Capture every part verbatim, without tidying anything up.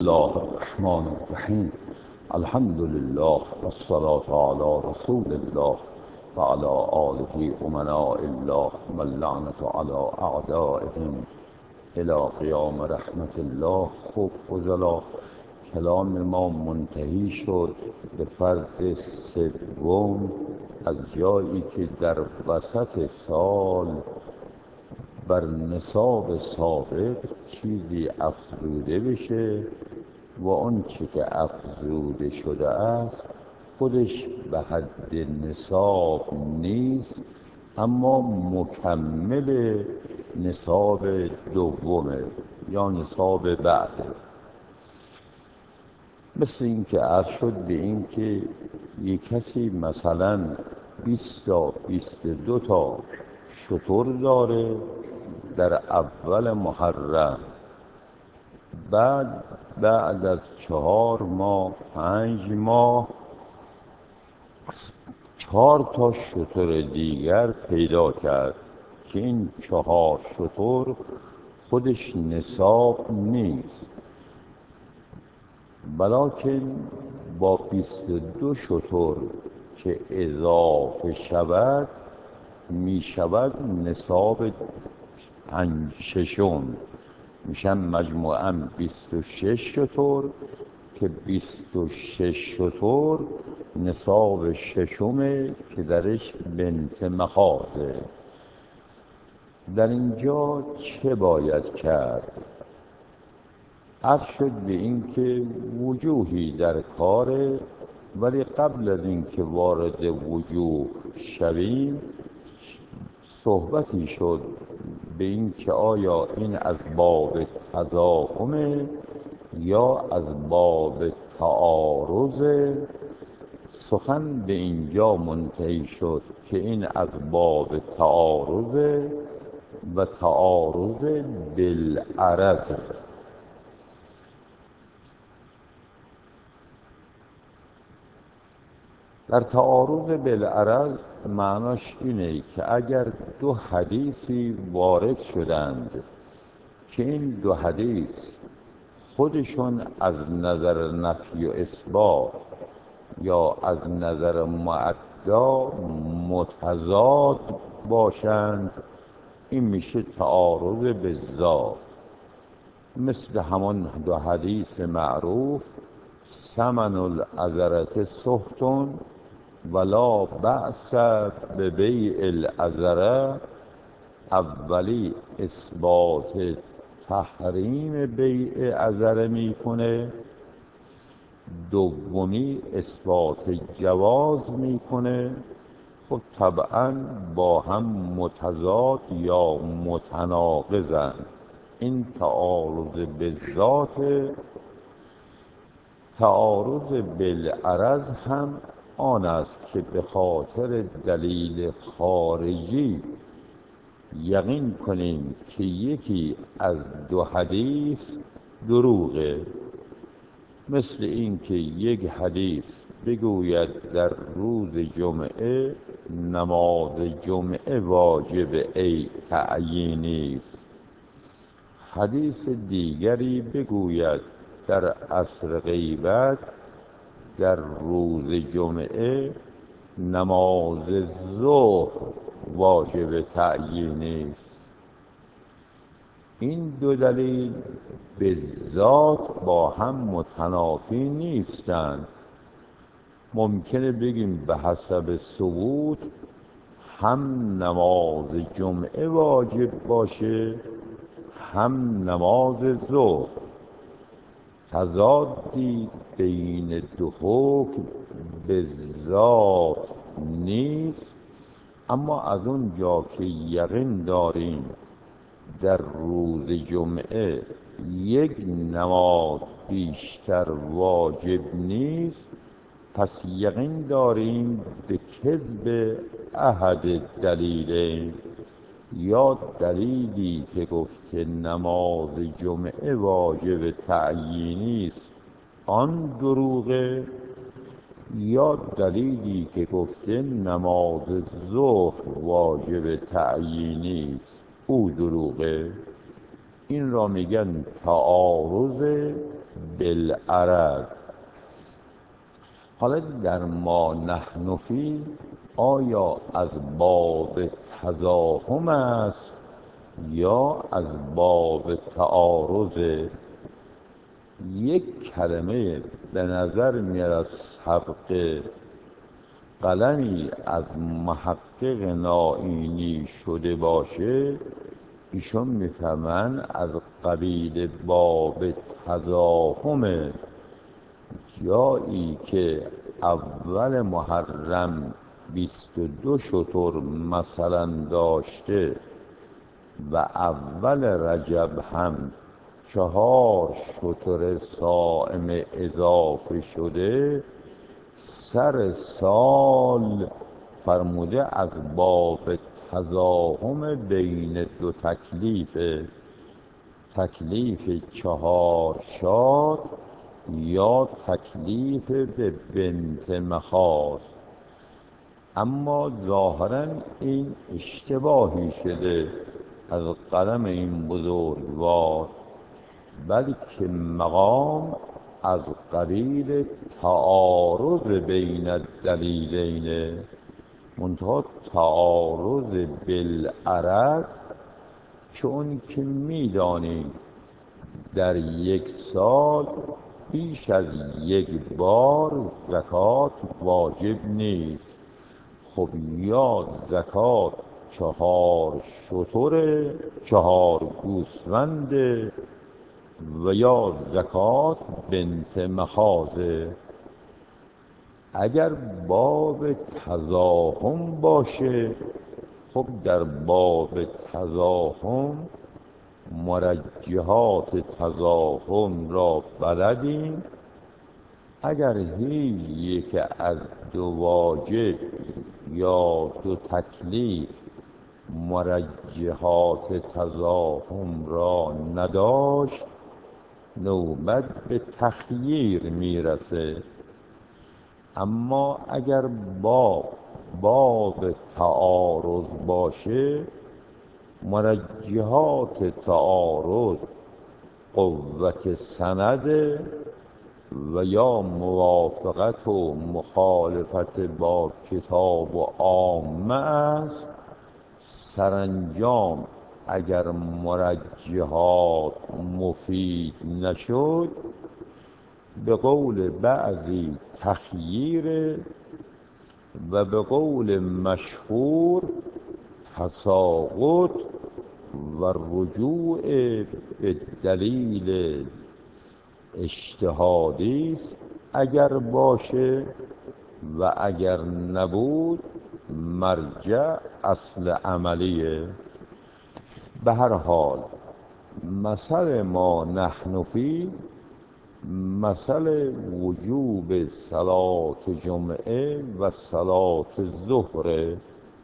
الله الرحمن الرحیم. الحمد لله والصلاة على رسول الله وعلى آله امناء الله واللعنة على اعدائهم الى قیام رحمت الله. خوب فضلا، کلام ما منتهی شد به فرد سوم از جایی که در وسط سال بر نصاب سابق چیزی افزوده بشه و اون چی که افزوده شده است خودش به حد نصاب نیست، اما مکمل نصاب دومه یا نصاب بعده. مثل این که عرض شد به این که یک کسی مثلا بیست تا بیست و دو تا شتر داره در اول محرم، بعد بعد از چهار ماه پنج ماه چهار تا شتر دیگر پیدا کرد که این چهار شتر خودش نصاب نیست، بلکن با بیست و دو شتر که اضافه شود می شود نصاب پنج ششم، میشن مجموعاً بیست و شش شتر که بیست و شش شتر نصاب ششمه که درش بنت مخاضه. در اینجا چه باید کرد؟ عرض شد به این که وجوهی در کاره، ولی قبل از این که وارد وجوه شویم صحبتی شد به این که آیا این از باب تضاهمه یا از باب تعارض. سخن به اینجا منتهی شد که این از باب تعارض و تعارض بالعرض. در تعارض بالعرض معناش اینه که اگر دو حدیثی وارد شدند که این دو حدیث خودشون از نظر نفی و اثبات یا از نظر معدا متضاد باشند، این میشه تعارض بالذات. مثل همان دو حدیث معروف ثمن العذرة سخط ولا بأس ببیع العذرة، اولی اثبات تحریم بیع عذره میکنه، دومی اثبات جواز میکنه. خب طبعا با هم متضاد یا متناقضن. این تعارض بالذات. تعارض بالعرض هم آن است که به خاطر دلیل خارجی یقین کنیم که یکی از دو حدیث دروغه. مثل این که یک حدیث بگوید در روز جمعه نماز جمعه واجب ای تعیینی است، حدیث دیگری بگوید در عصر غیبت در روز جمعه نماز ظهر واجب تعیینی است. این دو دلیل به ذات با هم متنافی نیستند. ممکنه بگیم به حسب ثبوت هم نماز جمعه واجب باشه هم نماز ظهر، تضادی بین دو حکم به ذات نیست. اما از اون جا که یقین داریم در روز جمعه یک نماز بیشتر واجب نیست، پس یقین داریم به کذب احد دلیلین، یا دلیلی که گفته نماز جمعه واجب تعیینی است آن دروغه، یا دلیلی که گفته نماز ظهر واجب تعیینی است او دروغه. این را میگن تعارض بالعرض. حالا در ما نحن فی آیا از باب تزاحم است یا از باب تعارض؟ یک کلمه به نظر میاد از سبق قلمی از محقق نائینی شده باشه، ایشون میفهمن از قبیل باب تزاحم، جایی که اول محرم بیست و دو شتر مثلا داشته و اول رجب هم چهار شتر صائم اضافه شده، سر سال فرموده از باب تزاحم بین دو تکلیف، تکلیف چهار شاد یا تکلیف به بنت مخاض. اما ظاهرا این اشتباهی شده از قلم این بزرگوار، بلکه مقام از قبیل تعارض بین الدلیلین، منتها تعارض بالعرض، چون که میدانیم در یک سال بیش از یک بار زکات واجب نیست. خب یا زکات چهار شتر، چهار گوسفند و یا زکات بنت مخاضه. اگر باب تزاحم باشه، خب در باب تزاحم مرجحات تزاحم را بلدیم. اگر هیچ یک از دو واجب یا دو تکلیف مرجحات تزاحم را نداشت، نوبت به تخییر میرسه. اما اگر باب باب تعارض باشه، مرجحات تعارض قوت سند و یا موافقت و مخالفت با کتاب و عامه است. سرانجام اگر مرجحات مفید نشد، به قول بعضی تخییر و به قول مشهور تساقط و رجوع به دلیل اجتهادی است اگر باشه، و اگر نبود مرجع اصل عملیه. به هر حال مثل ما نحن فی، مثل وجوب صلات جمعه و صلات ظهر،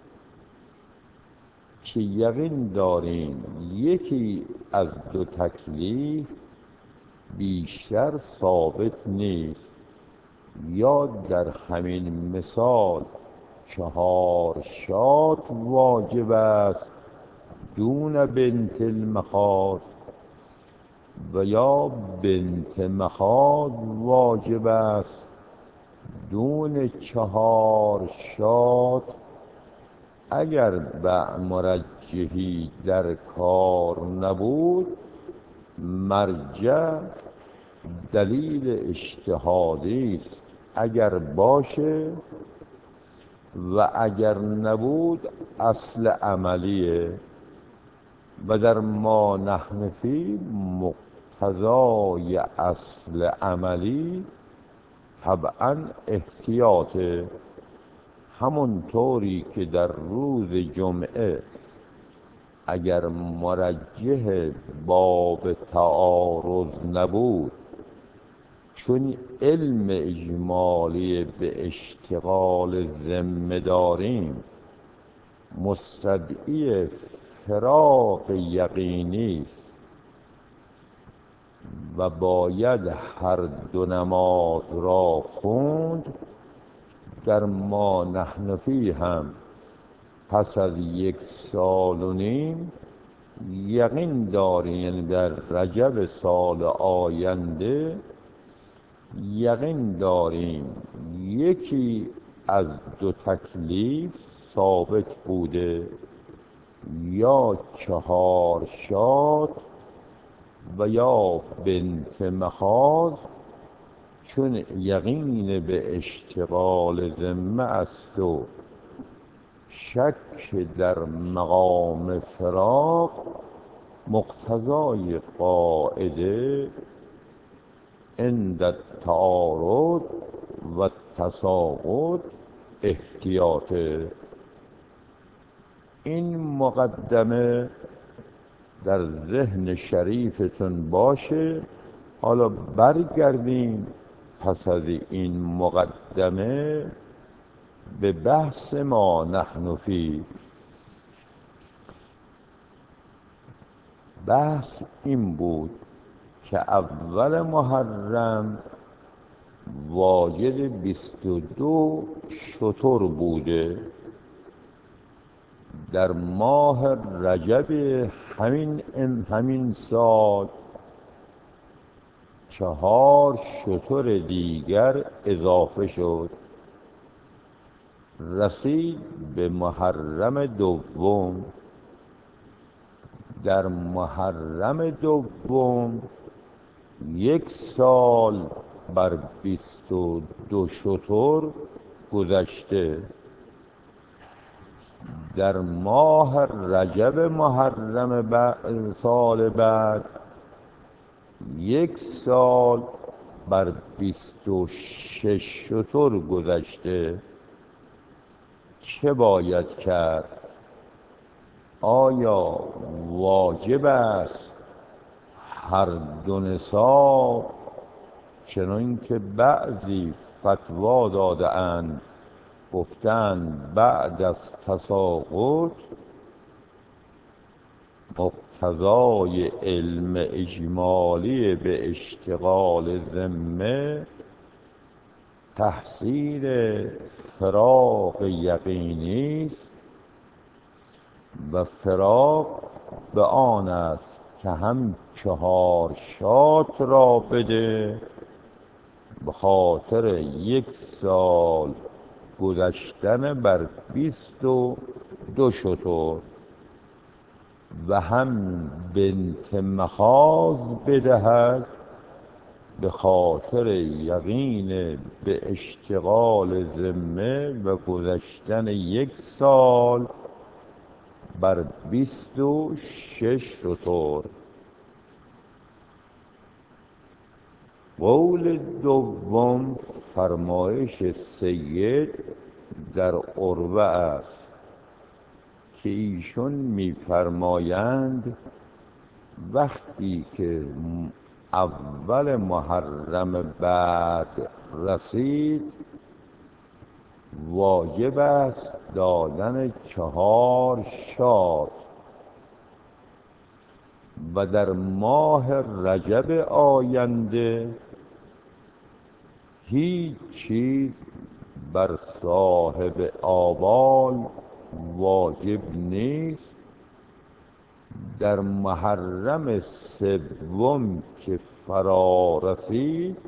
که یقین داریم یکی از دو تکلیف بیشتر ثابت نیست. یا در همین مثال چهار شات واجب است دون بنت المخاض، و یا بنت مخاض واجب است دون چهار شات. اگر به مرجحی در کار نبود، مرجع دلیل اجتهادی است اگر باشه، و اگر نبود اصل عملیه. و در ما نحن فی مقتضای اصل عملی طبعا احتیاطه. همونطوری که در روز جمعه اگر مرجح باب تعارض نبود، چون علم اجمالی به اشتغال ذمه داریم، مستدعی فراق یقینی است و باید هر دو نماز را خوند. در ما نحن فی هم پس از یک سال و نیم یقین داریم، یعنی در رجب سال آینده یقین داریم یکی از دو تکلیف ثابت بوده، یا چهار شاد و یا بنت مخاض، چون یقین به اشتغال ذمه است و شک در مقام فراق، مقتضای قاعده عند التعارض و التساقط احتیاطه. این مقدمه در ذهن شریفتون باشه. حالا برگردیم پس از این مقدمه به بحث ما نحن فی. بحث این بود که اول محرم واجد بیست و دو شتر بوده. در ماه رجب همین همین سال چهار شتر دیگر اضافه شد، رسید به محرم دوم. در محرم دوم یک سال بر بیست و دو شتر گذشته. در ماه رجب محرم بعد سال بعد یک سال بر بیست و شش شتر گذشته. چه باید کرد؟ آیا واجب است هر دو نصاب، چنان که بعضی فتوا داده اند، گفتند بعد از تساقط مقتضای علم اجمالی به اشتغال ذمه تحصیل فراق یقینی است و فراق به آن است که هم چهار شات را بده به خاطر یک سال گذشتن بر بیست و دو شتر، و هم بنت مخاض بدهد به خاطر یقین به اشتغال ذمه و گذشتن یک سال بر بیست و شش شتر. قول دوم فرمایش سید در عروه است که ایشون می‌فرمایند وقتی که اول محرم بعد رسید واجب است دادن چهار شات، و در ماه رجب آینده هیچ چیز بر صاحب آبال واجب نیست. در محرم سوم که فرا رسید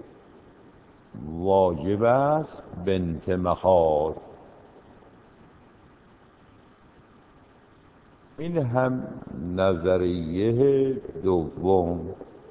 واجب است بنت مخاض. این هم نظریه دوم.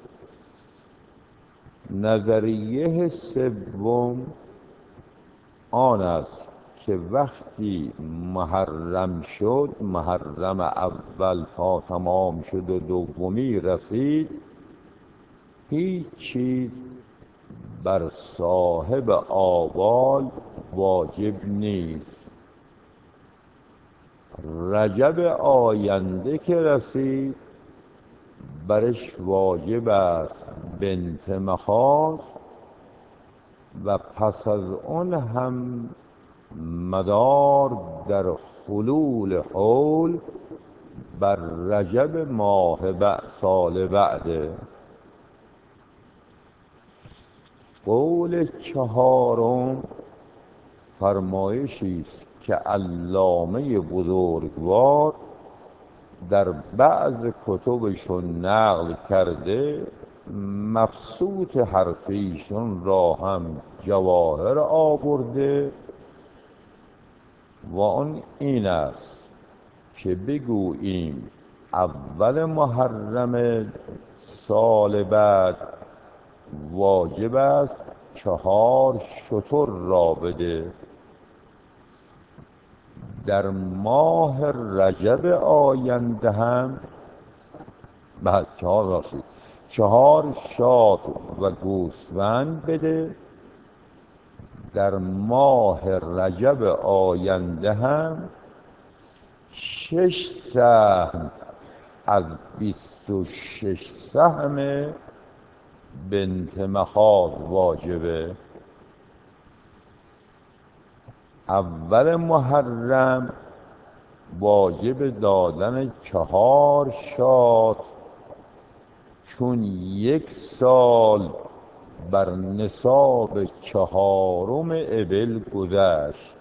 نظریه سوم آن است که وقتی محرم شد، محرم اول فا تمام شد و دومی رسید، هیچ چیز بر صاحب آبال واجب نیست. رجب آینده که رسید برش واجب است بنت مخاض، و پس از اون هم مدار در حلول حول بر رجب ماه بعد سال بعده. قول چهارم فرمایشی است که علامه بزرگوار در بعض کتبشون نقل کرده مبسوط حرف ایشون را هم جواهر آورده و اون این است که بگوییم اول محرم سال بعد واجب است چهار شتر را بده. در ماه رجب آینده هم بعد چهار راستی چهار شات و گوسفند بده. در ماه رجب آینده هم شش سهم از بیست و شش سهم بنت مخاض واجبه. اول محرم واجب دادن چهار شات، چون یک سال بر نصاب چهارم ابل گذشت.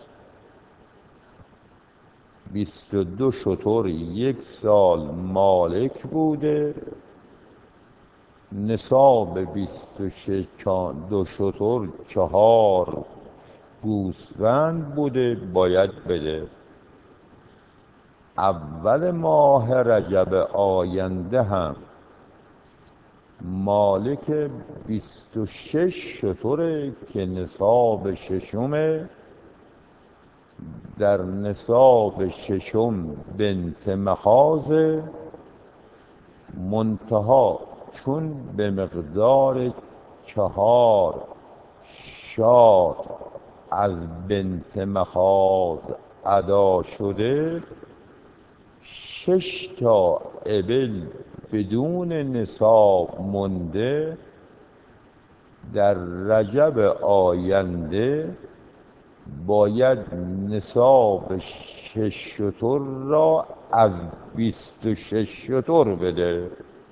بیست و دو شتر یک سال مالک بوده، نصاب بیست و شش دو شتر چهار گوسفند بوده باید بده. اول ماه رجب آینده هم مالک بیست و شش شتره که نصاب ششمه. در نصاب ششم بنت مخاض، منتها چون به مقدار چهار شات از بنت مخاض ادا شده، شش تا ابل بدون نصاب مونده. در رجب آینده باید نصاب شش شتر را از بیست و شش شتر بده.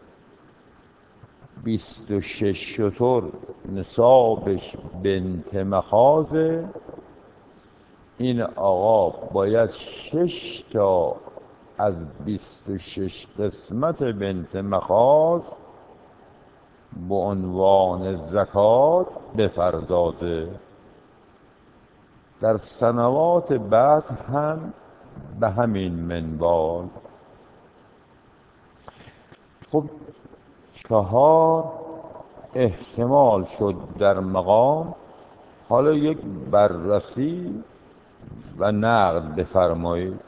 بیست و شش شتر نصابش بنت مخاضه، این آقا باید شش تا از بیست و شش قسمت بنت مخاض به عنوان زکات بپردازه. در سنوات بعد هم به همین منوال. خب چهار احتمال شد در مقام، حالا یک بررسی و نقد بفرمایید.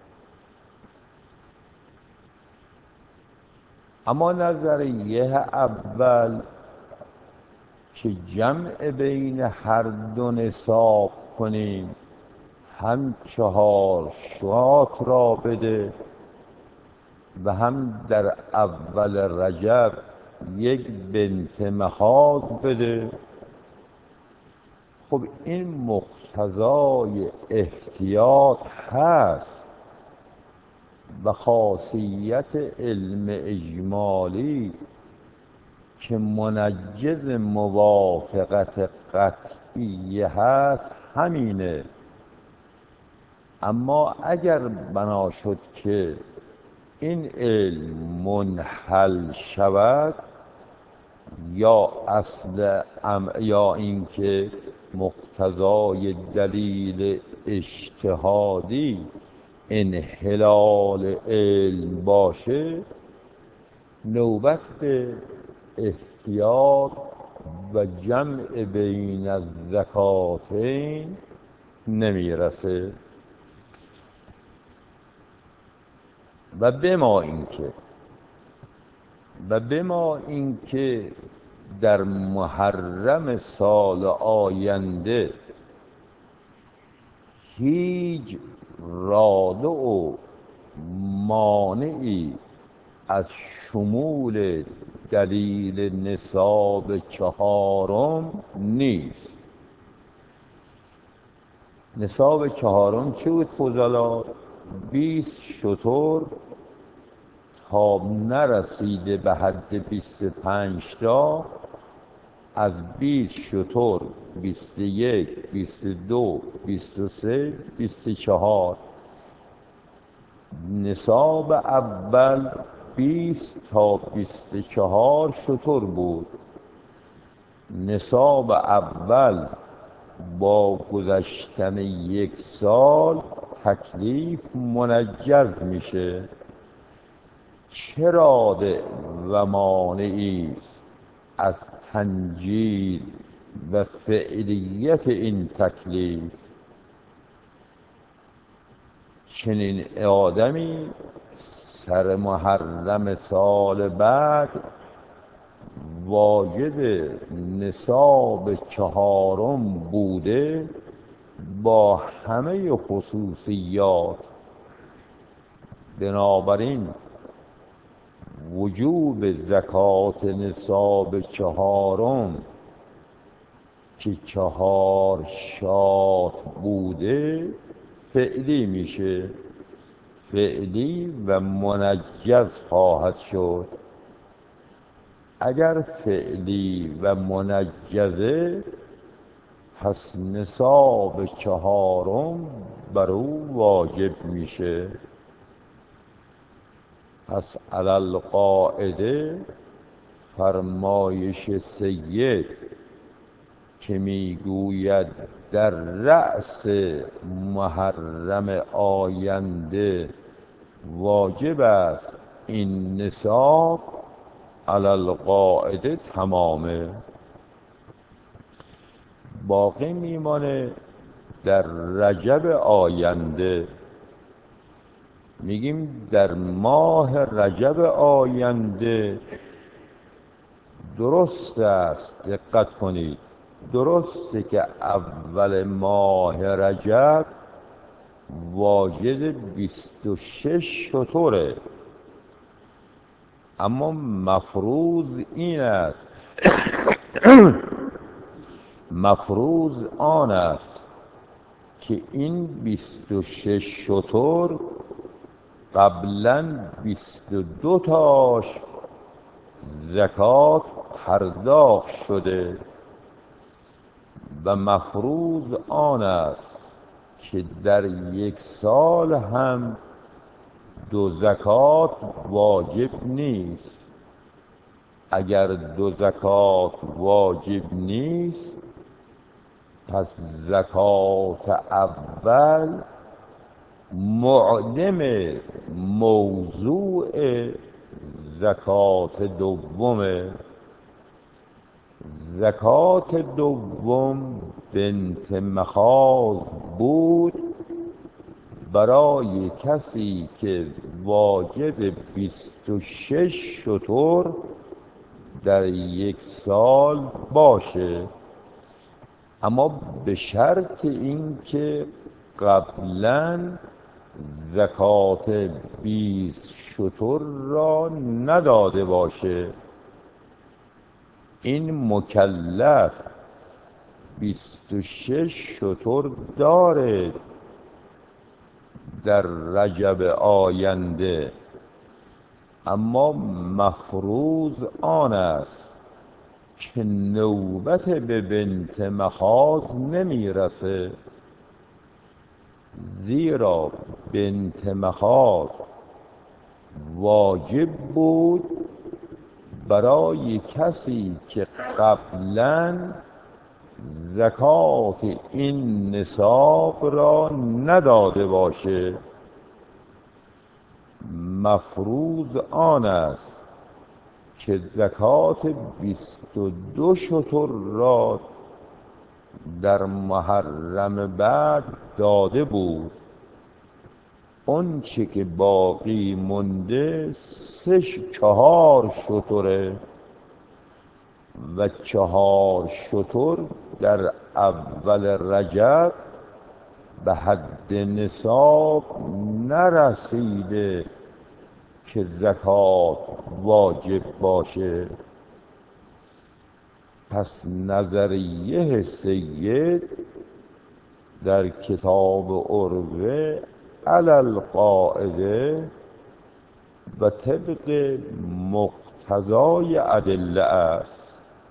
اما نظریه اول که جمع بین هر دو نصاب کنیم، هم چهار شات را بده و هم در اول رجب یک بنت مخاض بده. خب این مقتضای احتیاط هست و خاصیت علم اجمالی که منجز موافقت قطعی هست همینه. اما اگر بنا شد که این علم منحل شود یا اصل ام یا اینکه مقتضای دلیل اجتهادی انحلال علم باشه، نوبت به احتیاط و جمع بین الزکاتین نمیرسه. و بما اینکه و بما اینکه در محرم سال آینده هیچ رادع و مانعی از شمول دلیل نصاب چهارم نیست. نصاب چهارم چه بود فضلا؟ بیست شتر تا نرسیده به حد بیست و پنج تا، از بیست شتر بیست و یک، بیست و دو، بیست و سه، بیست و چهار. نصاب اول بیست تا بیست و چهار شتر بود. نصاب اول با گذشتن یک سال تکلیف منجز میشه. چه رادع و مانعی است از تنجیز و فعلیت این تکلیف؟ چنین آدمی سر محرم سال بعد واجد نصاب چهارم بوده با همه خصوصیات. بنابراین وجوب زکات نصاب چهارم که چهار شات بوده فعلی میشه، فعلی و منجز خواهد شد. اگر فعلی و منجزه پس نصاب چهارم بر او واجب میشه. پس علی القاعده فرمایش سید که میگوید در رأس محرم آینده واجب است این نصاب، علی القاعده تمامه. باقی میمانه در رجب آینده. میگیم در ماه رجب آینده درست است، دقت کنید، درسته که اول ماه رجب واجد بیست و شش شتره، اما مفروض این است مفروض آن است که این بیست و شش شتر قبلا بیست و دو تاش زکات پرداخت شده و مفروض آن است که در یک سال هم دو زکات واجب نیست. اگر دو زکات واجب نیست پس زکات اول معدم موضوع زکات دومه. زکات دوم بنت مخاض بود برای کسی که واجد بیست و شش شتر در یک سال باشه، اما به شرط اینکه قبلا زکات بیست شتر را نداده باشه. این مکلف بیست و شش شتر داره در رجب آینده، اما مفروض آن است که نوبت به بنت مخاض نمیرسه، زیرا بنت مخاض واجب بود برای کسی که قبلا زکات این نصاب را نداده باشه. مفروض آن است که زکات بیست و دو شتر را در محرم بعد داده بود. اون چه که باقی مونده سه چهار شتره و چهار شتر در اول رجب به حد نصاب نرسیده که زکات واجب باشه. پس نظریه سید در کتاب عروه علی القاعده و طبق مقتضای ادله است.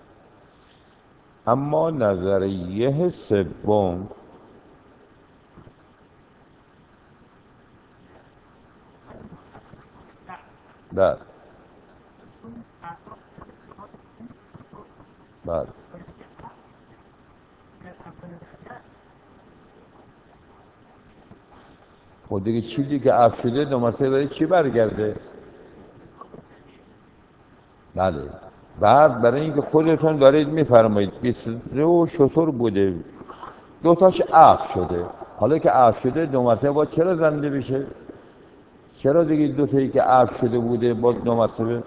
اما نظریه سوم بله بله. خود دیگه چیزی که عفو شده دو مرتبه برای چی برگرده؟ بله. بعد برای اینکه خودتون دارید میفرمایید بیست و دو شتر بوده، دو تاش عفو شده، حالا که عفو شده دو مرتبه باید چرا زنده بشه؟ چرا دیگه دو تایی که عفو شده بوده با دو مرتبه؟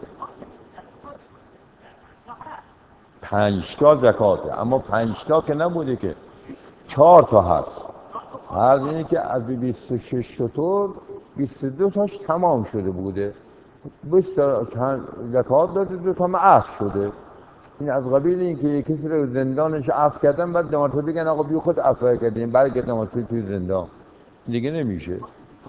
پنج تا زکاته، اما پنج تا که نبوده که، چهار تا هست. هر اینه که از بیست و شش شتر بیست و دو تاش تمام شده بوده، بیست تا زکات داده، دو تا عفو شده. این از قبیل این که یک کسی رو زندانش عفو کردن بعد دو مرتبه بگن آقا بی خود عفو کردیم برگرد دو مرتبه توی زندان، دیگه نمیشه.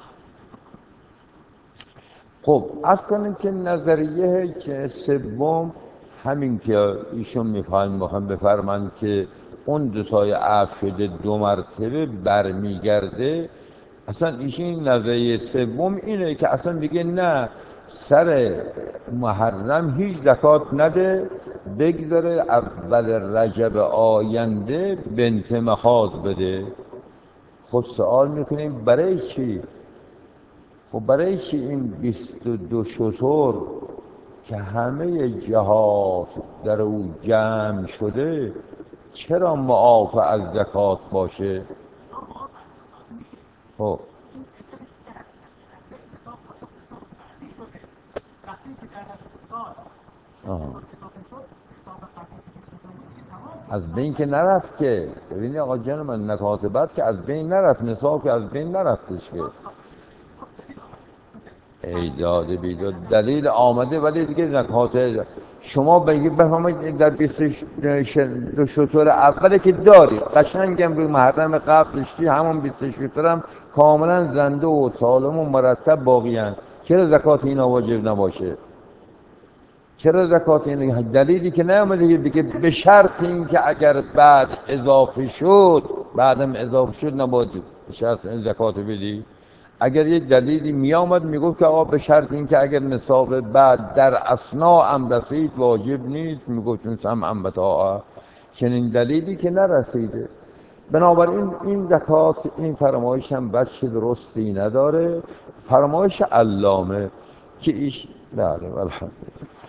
خب از کنیم که نظریه که سوم همین که ایشون میخواین میخواین بفرمند که اون دوتای عفو شده دو مرتبه برمیگرده، اصلا ایشون نظریه سوم اینه که اصلا میگه نه، سر محرم هیچ زکات نده، بگذاره اول رجب آینده بنت مخاض بده. خب سوال میکنیم برای چی؟ خب برای چی این بیست و دو شتر که همه جهات در او جمع شده چرا معاف از زکات باشه؟ خب آه. از بین که نرفت که، ببینی آقا جان من، نکات بعد که از بین نرفت، نصاب که از بین نرفتش که. ایداد بیداد دلیل آمده ولی دیگه زکات شما بگید بفرمایید در بیست و دو شتر اوله که داری قشنگم روی محرم قبل داشتی، همون بیست شتر هم کاملا زنده و سالم و مرتب باقی هن. چرا زکات اینا واجب نباشه؟ چرا زکات اینا؟ دلیلی که نیامده بگه به شرط این که اگر بعد اضافه شد، بعدم اضافه شد نباید به شرط این زکات بدی. اگر یه دلیلی می آمد می گفت که آقا به شرط این که اگر نصاب بعد در اثنا هم رسید واجب نیست، می گفت چون سمعا و طاعه، چنین دلیلی که نرسیده. بنابراین این زکات این فرمایش هم بچه درستی نداره، فرمایش علامه که ایش بله الحمدلله.